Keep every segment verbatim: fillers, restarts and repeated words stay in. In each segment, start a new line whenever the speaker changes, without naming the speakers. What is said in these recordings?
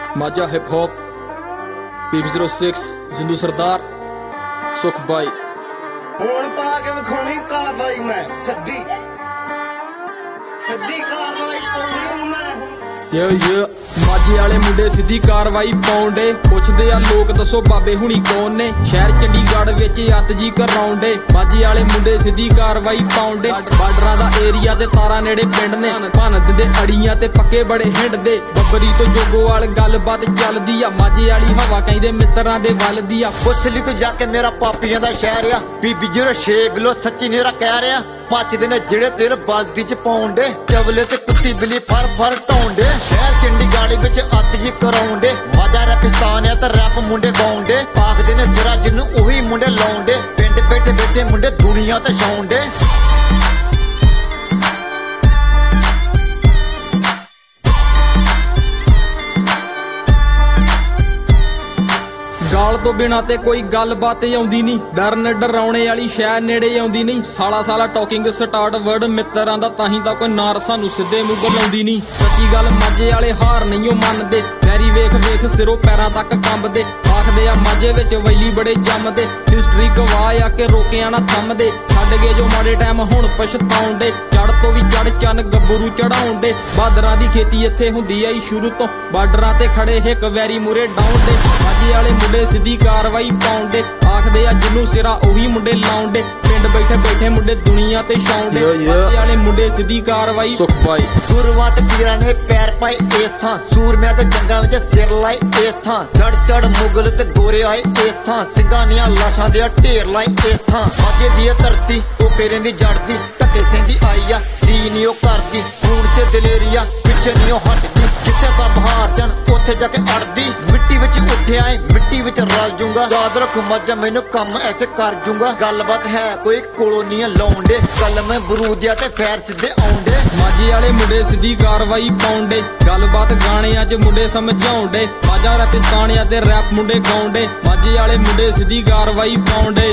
माझा hip hop P zero six जिंदू सरदार सुख भाई
ਹੁਣ ਪਾ ਕੇ ਵਿਖਾਉਣੀ ਕਾਰਵਾਈ ਮੈਂ ਸਿੱਧੀ ਸਿੱਧੀ ਕਾਰਵਾਈ ਪਾਉਣੀ ਮੈਂ
ये ये माझे वाले मुंडे सीधी कार्रवाई पाउंडे पुछदे आ लोग दसो बाबे हुणी कौन ने शहर चंडीगढ़ विच अत जी कराउंडे माझे वाले मुंडे सीधी कार्रवाई पाउंडे बार्डरां दा एरिया ते तारा नेड़े पिंड ने भन दिंदे अड़ियां ते पक्के बड़े हिंडदे बबरी तो जोगोवाल गलबात चलदी आ माझे वाली हवा कहिंदे मित्रां दे वल दी आ
पुछ ली तू जाके मेरा पापियां दा शहर आ बीबी जीरो छे बिलो सच्ची नेरा कह रहा मचदे ने जेड़े तेरे बलदी च पाउंडे चवले ते कुत्ती बिली फर फर ढाउंडे शहर चंडीगढ़ विच अत जी कराउंडे मजा रैपिस्तान है ते रैप मुंडे गाउंडे आखदे ने सिरा जिन्नू ओही मुंडे लाउंडे पिंड बैठे बैठे मुंडे दुनिया ते छाउंडे
गाल तो बिना ते कोई गलबात आउंदी नहीं डरन डराउणे वाली शै नेड़े आउंदी नहीं साला साला टॉकिंग स्टार्ट वर्ड मित्रां दा ताहीं दा कोई नार सानू सिद्धे मुंह लाउंदी नहीं सच्ची गल माझे वाले हार नहीं मनदे वैरी वेख वेख सिरों पैरां तक कंबदे आखदे आ माझे विच वैली बड़े जमदे हिस्टरी गवाह आ के रोकिया ना थमदे छड्ड गए जो माड़े टाइम हुण पछताउंदे चढ़ तो भी चढ़ चन गब्बरू चढ़ाउंदे बादरां दी खेती इत्थे हुंदी आई शुरू तो बार्डरां ते खड़े हिक वैरी मुरे डाउंदे माझे वाले मुंडे सीधी कार्रवाई पाउंडे आखदे आ जिन्नू सिरा ओही मुंडे लाउंडे पिंड बैठे बैठे मुंडे दुनिया ते छाउंडे माझे वाले मुंडे सीधी कार्रवाई सुख भाई
गुरुआं ते पीरां ने पैर पाए इस थां सूरमियां ते जंगां विच सिर लाई इस थां चढ़ चढ़ मुगल ते गोरे आए इस थां सिंघां दियां लाशां दे ढेर लाई इस थां माझे दी धरती ओ पेरें दी जड़दी धक्के सेंदी आई आ सी नी ओ करदी खून च दलेरिया पिछे नी ओ हटदी जिथे सब हार जान उत्थे जाके अड़दी मिट्टी विच उठिया ऐ मिट्टी विच रल जूंगा याद रख मजा मैनू कम ऐसे कर जूंगा गलबात है कोई कॉलोनियां लाउंडे कल मैं बरूदिया ते फैर सीधे आउंडे
माझे वाले मुंडे सीधी कार्रवाई पाउंडे गलबात गाणियां च मुंडे समझाउंडे माझा रैपिस्तान ते रैप मुंडे गाउंडे माझे वाले मुंडे सीधी कार्रवाई पाउंडे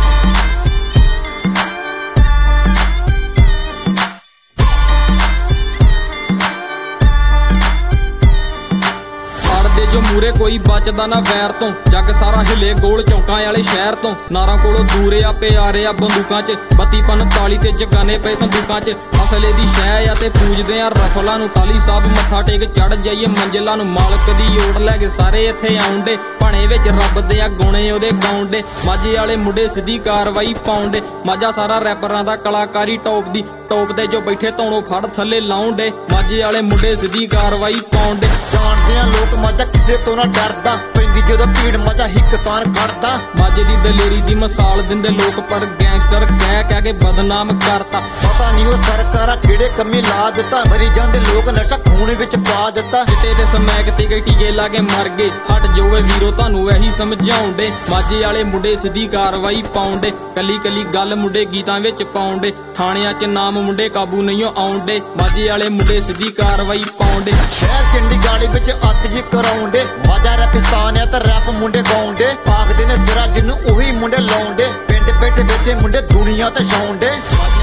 जो मूरे कोई बचदा ना वैर तो जग सारा हिले गोल चौंकां वाले शहर तो नारां कोलों दूरे आ प्यारे आ बंदूकां च बत्ती पंताली ते जगाने पे संदूकां च असले दी शै आ ते पूजदे आ रफलां नूं टाली साहब मत्था टेक चढ़ जाइए मंजिलां नूं मालक दी ओट लै के सारे इत्थे आउंडे भणे विच रब दे आ गुणे ओदे गाउंडे माझे वाले मुंडे सीधी कार्रवाई पाउंडे माझा सारा रैपरां दा कलाकारी टॉप दी टॉप ते जो बैठे तौणों फड़ थल्ले लाउंडे माझे वाले मुंडे सीधी कार्रवाई पाउंडे
जाणदे आ लोक मजा किसे तो ना डरदा पैंदी जदों भीड़ मजा हिक तान खड़दा
माझे दी दलेरी दी मिसाल दिंदे लोक पर गैंगस्टर कह कह के बदनाम करता
पता नहीं वो सरकारा किहड़े कमी ला दिता मरी जांदे लोक नशा खून विच पा दिता
चिट्टे ते समैक ते कई टीके ला के मर गए हट जोवे वीरो तानू एही समझाउंडे माझे वाले मुंडे सीधी कार्रवाई पाउंडे कली कली गल मुंडे गीतां विच पाउंडे थाणियां च नाम मुंडे काबू नहीं आउंडे माझे वाले मुंडे सीधी कार्रवाई पाउंडे
शहर चंडीगढ़ विच अत जी कराउंडे मजा रैपिस्तान है ते रैप मुंडे गाउंडे आखदे ने सिरा जिन्नू ओही मुंडे लाउंडे पिंड बैठे बैठे मुंडे दुनिया ते छाउंडे।